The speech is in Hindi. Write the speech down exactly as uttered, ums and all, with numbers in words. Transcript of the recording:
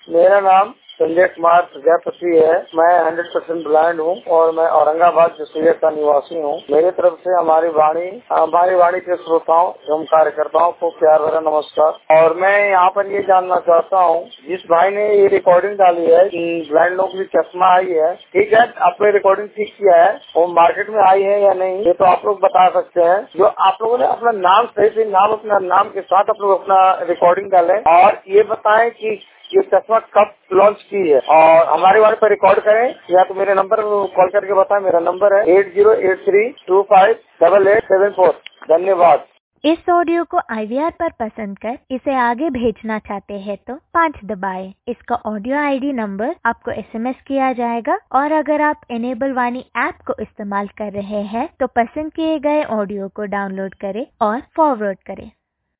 मेरा नाम संजय कुमार प्रजापति है। मैं हंड्रेड परसेंट ब्लाइंड हूँ और मैं औरंगाबाद जसूलिया का निवासी हूँ। मेरी तरफ से हमारी वाणी हमारी वाणी के श्रोताओं एवं कार्यकर्ताओं को प्यार भरा नमस्कार। और मैं यहाँ पर ये जानना चाहता हूँ, जिस भाई ने ये रिकॉर्डिंग डाली है कि ब्लाइंड लोगों की चश्मा आई है, ठीक है, आपने रिकॉर्डिंग ठीक किया है, वो मार्केट में आई है या नहीं, ये तो आप लोग बता सकते हैं। जो आप लोगों ने अपना नाम सही से नाम अपना नाम के साथ आप लोग अपना रिकॉर्डिंग डालें और ये बताएं कि ये चश्मा कब लॉन्च की है और हमारे वाले पर रिकॉर्ड करें या तो मेरे नंबर कॉल करके बताएं। मेरा नंबर है eight zero eight three two five double eight seven four. धन्यवाद। इस ऑडियो को आई वी आर पर पसंद कर इसे आगे भेजना चाहते हैं तो पाँच दबाएं। इसका ऑडियो आई डी नंबर आपको एस एम एस किया जाएगा और अगर आप इनेबल वाणी ऐप को इस्तेमाल कर रहे हैं तो पसंद किए गए ऑडियो को डाउनलोड करें और फॉरवर्ड करें।